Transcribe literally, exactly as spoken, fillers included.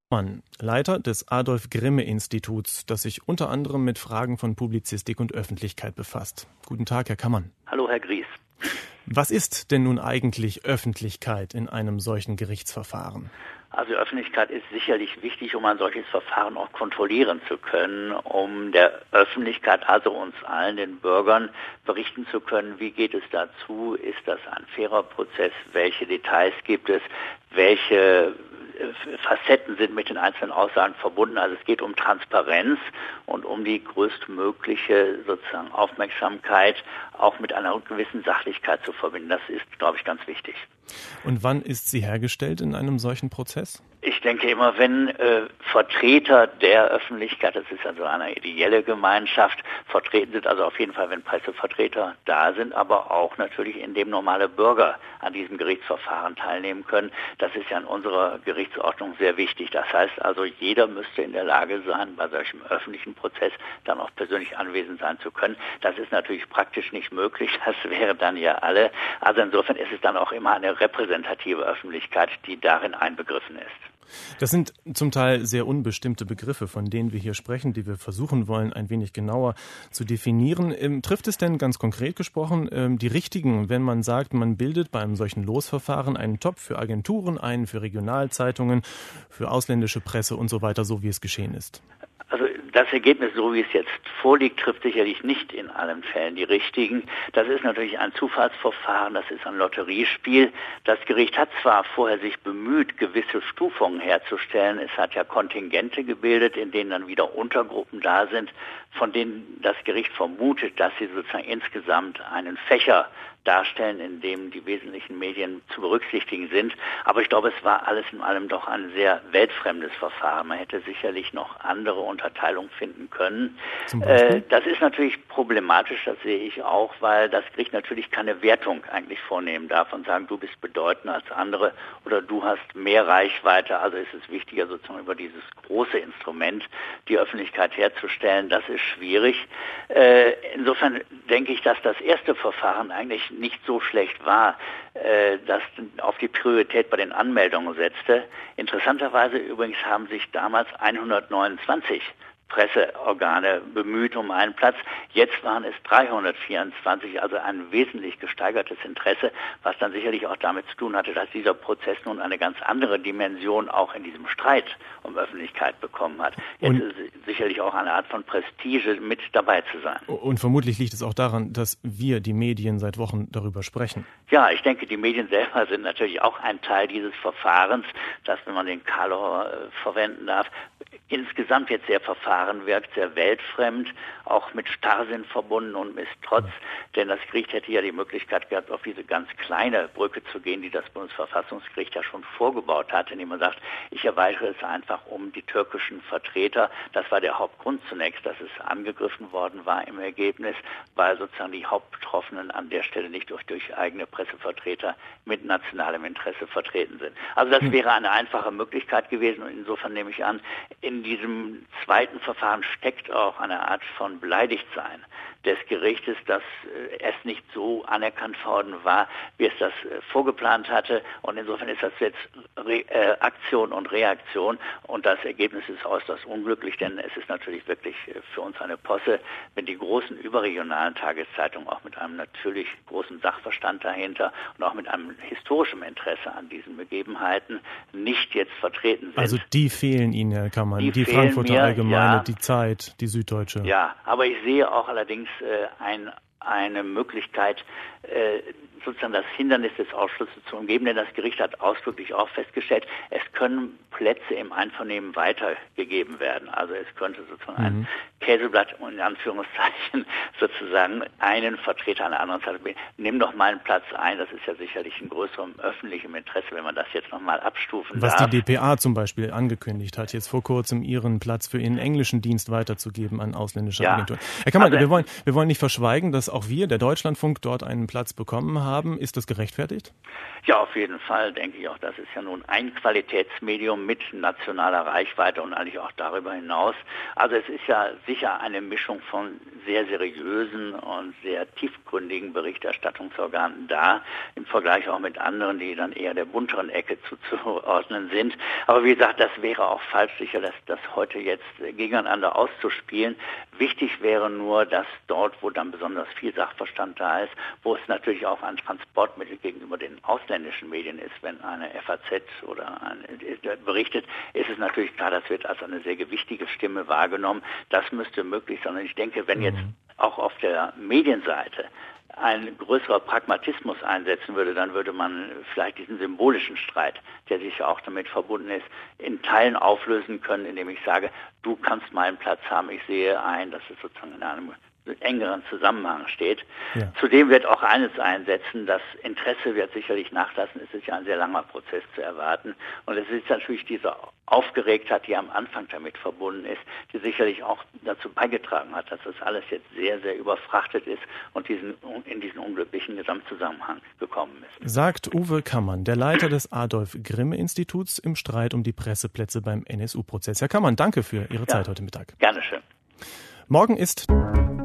Mann, Leiter des Adolf-Grimme-Instituts, das sich unter anderem mit Fragen von Publizistik und Öffentlichkeit befasst. Guten Tag, Herr Kammann. Hallo, Herr Gries. Was ist denn nun eigentlich Öffentlichkeit in einem solchen Gerichtsverfahren? Also Öffentlichkeit ist sicherlich wichtig, um ein solches Verfahren auch kontrollieren zu können, um der Öffentlichkeit, also uns allen, den Bürgern, berichten zu können, wie geht es dazu, ist das ein fairer Prozess, welche Details gibt es, welche Facetten sind mit den einzelnen Aussagen verbunden. Also es geht um Transparenz und um die größtmögliche sozusagen Aufmerksamkeit, auch mit einer gewissen Sachlichkeit zu verbinden. Das ist, glaube ich, ganz wichtig. Und wann ist sie hergestellt in einem solchen Prozess? Ich denke immer, wenn äh, Vertreter der Öffentlichkeit, das ist also eine ideelle Gemeinschaft, vertreten sind, also auf jeden Fall, wenn Pressevertreter da sind, aber auch natürlich, indem normale Bürger an diesem Gerichtsverfahren teilnehmen können. Das ist ja in unserer Gerichtsordnung sehr wichtig. Das heißt also, jeder müsste in der Lage sein, bei solchem öffentlichen Prozess dann auch persönlich anwesend sein zu können. Das ist natürlich praktisch nicht möglich. Das wäre dann ja alle. Also insofern ist es dann auch immer eine repräsentative Öffentlichkeit, die darin einbegriffen ist. Das sind zum Teil sehr unbestimmte Begriffe, von denen wir hier sprechen, die wir versuchen wollen, ein wenig genauer zu definieren. Ähm, trifft es denn ganz konkret gesprochen ähm, die richtigen, wenn man sagt, man bildet bei einem solchen Losverfahren einen Topf für Agenturen ein, für Regionalzeitungen, für ausländische Presse und so weiter, so wie es geschehen ist? Also das Ergebnis, so wie es jetzt vorliegt, trifft sicherlich nicht in allen Fällen die richtigen. Das ist natürlich ein Zufallsverfahren, das ist ein Lotteriespiel. Das Gericht hat zwar vorher sich bemüht, gewisse Stufungen herzustellen. Es hat ja Kontingente gebildet, in denen dann wieder Untergruppen da sind, von denen das Gericht vermutet, dass sie sozusagen insgesamt einen Fächer darstellen, in dem die wesentlichen Medien zu berücksichtigen sind. Aber ich glaube, es war alles in allem doch ein sehr weltfremdes Verfahren. Man hätte sicherlich noch andere Unterteilungen finden können. Zum Beispiel? Äh, das ist natürlich problematisch, das sehe ich auch, weil das Gericht natürlich keine Wertung eigentlich vornehmen darf und sagen, du bist bedeutender als andere oder du hast mehr Reichweite. Also ist es wichtiger, sozusagen über dieses große Instrument die Öffentlichkeit herzustellen. Das ist schwierig. Äh, insofern denke ich, dass das erste Verfahren eigentlich nicht so schlecht war, äh, das auf die Priorität bei den Anmeldungen setzte. Interessanterweise übrigens haben sich damals hundertneunundzwanzig Presseorgane bemüht um einen Platz. Jetzt waren es dreihundertvierundzwanzig, also ein wesentlich gesteigertes Interesse, was dann sicherlich auch damit zu tun hatte, dass dieser Prozess nun eine ganz andere Dimension auch in diesem Streit um Öffentlichkeit bekommen hat. Jetzt und, ist es sicherlich auch eine Art von Prestige, mit dabei zu sein. Und vermutlich liegt es auch daran, dass wir, die Medien, seit Wochen darüber sprechen. Ja, ich denke, die Medien selber sind natürlich auch ein Teil dieses Verfahrens, das, wenn man den Karlauer äh, verwenden darf, insgesamt jetzt sehr verfahren wirkt, sehr weltfremd, auch mit Starrsinn verbunden und Misstrotz, denn das Gericht hätte ja die Möglichkeit gehabt, auf diese ganz kleine Brücke zu gehen, die das Bundesverfassungsgericht ja schon vorgebaut hat, indem man sagt, ich erweitere es einfach um die türkischen Vertreter. Das war der Hauptgrund zunächst, dass es angegriffen worden war im Ergebnis, weil sozusagen die Hauptbetroffenen an der Stelle nicht durch, durch eigene Pressevertreter mit nationalem Interesse vertreten sind. Also das wäre eine einfache Möglichkeit gewesen und insofern nehme ich an, in diesem zweiten Verfahren steckt auch eine Art von Beleidigtsein des Gerichtes, dass äh, es nicht so anerkannt worden war, wie es das äh, vorgeplant hatte. Und insofern ist das jetzt Re- äh, Aktion und Reaktion. Und das Ergebnis ist äußerst unglücklich, denn es ist natürlich wirklich äh, für uns eine Posse, wenn die großen überregionalen Tageszeitungen auch mit einem natürlich großen Sachverstand dahinter und auch mit einem historischen Interesse an diesen Begebenheiten nicht jetzt vertreten sind. Also die fehlen Ihnen, Herr Kammann, die, die Frankfurter mir, Allgemeine, ja. die Zeit, die Süddeutsche. Ja, aber ich sehe auch allerdings äh, ein, eine Möglichkeit, äh, sozusagen das Hindernis des Ausschlusses zu umgeben, denn das Gericht hat ausdrücklich auch festgestellt, es können Plätze im Einvernehmen weitergegeben werden. Also es könnte sozusagen mhm. ein Käseblatt, in Anführungszeichen, sozusagen einen Vertreter einer anderen Seite, nimm doch mal einen Platz ein, das ist ja sicherlich in größerem öffentlichem Interesse, wenn man das jetzt nochmal abstufen Was darf. die D P A zum Beispiel angekündigt hat, jetzt vor kurzem ihren Platz für ihren englischen Dienst weiterzugeben an ausländische ja. Agenturen. Herr Kammann, also, wir wollen, wir wollen nicht verschweigen, dass auch wir, der Deutschlandfunk, dort einen Platz bekommen haben. Ist das gerechtfertigt? Ja, auf jeden Fall denke ich auch, das ist ja nun ein Qualitätsmedium mit nationaler Reichweite und eigentlich auch darüber hinaus. Also es ist ja sicher sicher eine Mischung von sehr seriösen und sehr tiefgründigen Berichterstattungsorganen da, im Vergleich auch mit anderen, die dann eher der bunteren Ecke zuzuordnen sind. Aber wie gesagt, das wäre auch falsch, sicher, das, das heute jetzt gegeneinander auszuspielen. Wichtig wäre nur, dass dort, wo dann besonders viel Sachverstand da ist, wo es natürlich auch ein Transportmittel gegenüber den ausländischen Medien ist, wenn eine F A Z oder ein, berichtet, ist es natürlich klar, das wird als eine sehr gewichtige Stimme wahrgenommen. Das müsste möglich sein. Und ich denke, wenn jetzt auch auf der Medienseite ein größerer Pragmatismus einsetzen würde, dann würde man vielleicht diesen symbolischen Streit, der sich auch damit verbunden ist, in Teilen auflösen können, indem ich sage, du kannst meinen Platz haben, ich sehe ein, dass es sozusagen in einem engeren Zusammenhang steht. Ja. Zudem wird auch eines einsetzen, das Interesse wird sicherlich nachlassen. Es ist ja ein sehr langer Prozess zu erwarten. Und es ist natürlich diese Aufgeregtheit, die am Anfang damit verbunden ist, die sicherlich auch dazu beigetragen hat, dass das alles jetzt sehr, sehr überfrachtet ist und diesen, in diesen unglücklichen Gesamtzusammenhang gekommen ist. Sagt Uwe Kammann, der Leiter des Adolf-Grimme-Instituts im Streit um die Presseplätze beim N S U-Prozess. Herr Kammann, danke für Ihre ja, Zeit heute Mittag. Gerne schön. Morgen ist